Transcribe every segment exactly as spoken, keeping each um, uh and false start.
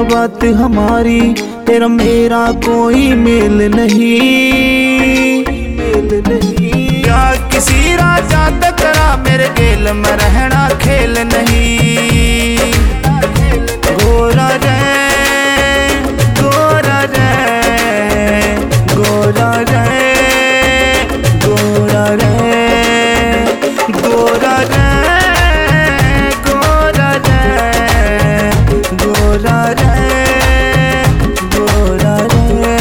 बात हमारी, तेरा मेरा कोई मेल नहीं, मेल नहीं। क्या किसी राजा टकरा मेरे गेल में रहना खेल नहीं। गोरा रे गोरा रे गोरा रे गोरा रे गोरा रे गोरा रे गोरा रे गोरा रे।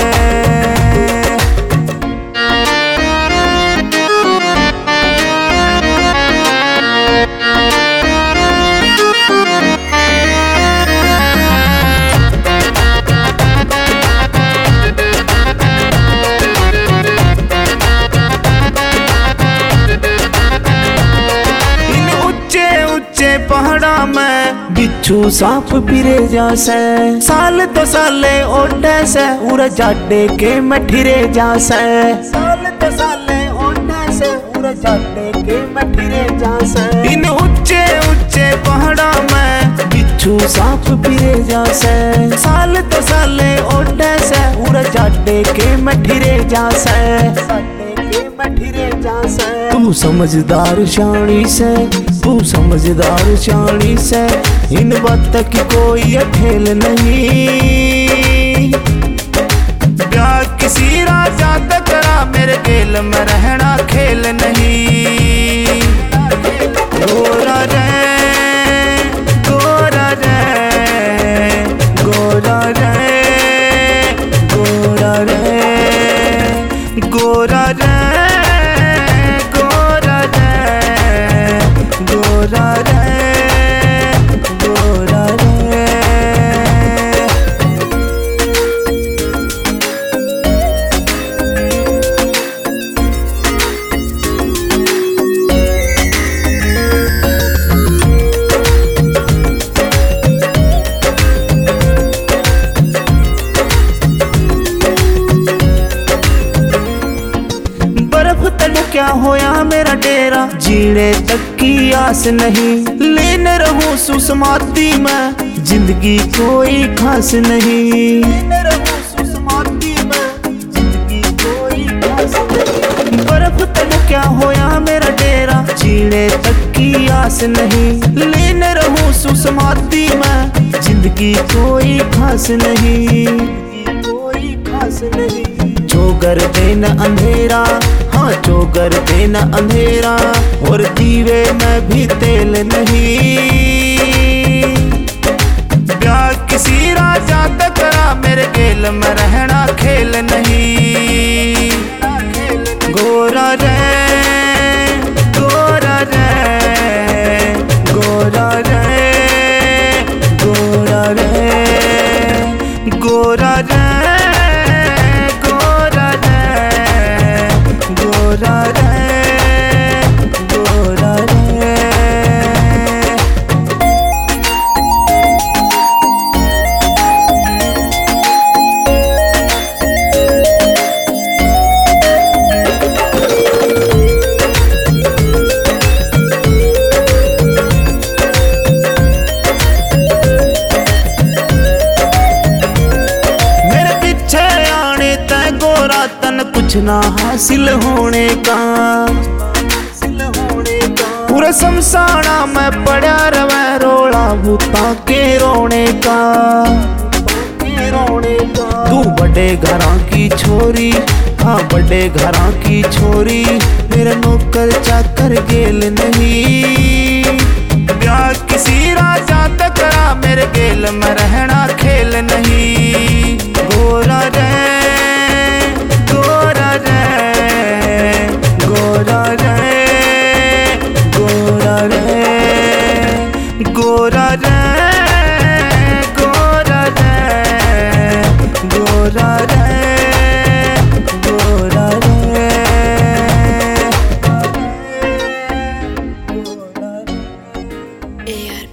पहाड़ा में बिच्छू सांप फिरे जासे, साल तो साले ओढ़े से उड़ जाडे के मठिरे जासे, साल तो साले ओढ़े से उड़ जाडे के मठिरे जासे। इन ऊंचे ऊंचे पहाड़ा में बिच्छू सांप फिरे जासे, साल तो साले ओढ़े से उड़ जाडे के मठिरे जासे, मठिरे जासे। तू समझदार शानी से, तू समझदार शानी से, इन बात की कोई अठेल नहीं। ब्याह किसी राजा टकरा मेरे गेल में रहना खेल नहीं। गोरा रे गोरा रे गोरा रे गोरा रे गोरा रे गोरा रे गोरा रे गोरा रे। क्या होया मेरा डेरा, जीने तक की आस नहीं, लेने रहूं सुसमाती में, जिंदगी कोई खास नहीं, लेने रहूं सुसमाती में, जिंदगी कोई खास नहीं। बर्फ तक क्या होया मेरा डेरा, जीने तक की आस नहीं, लेने रहूं सुसमाती में, जिंदगी कोई खास नहीं, कोई खास नहीं। चोगर देना अंधेरा, हाँ चोगर देना अंधेरा, और दीवे में भी तेल नहीं। ब्याह किसी राजा टकरा मेरे गेल में रहना खेल नहीं। गोरा रे गोरा रे गोरा रे गोरा रे गोरा रे गोरा रे गोरा रे। मेरे पीछे आने तय गोरा तन कुछ ना हासिल होने का, पूरे शमशाना में पड़ा रवे रोला भूता के रोने का, तू बड़े घरां की छोरी, हाँ बड़े घरां की छोरी, मेरे नौकर चाकर गेल नहीं। ब्याह किसी राजा टकरा मेरे गेल में रहना खेल नहीं। गोरा रे गोरा रे गोरा रे गोरा रे गोरा रे गोरा रे गोरा रे गोरा रे। A R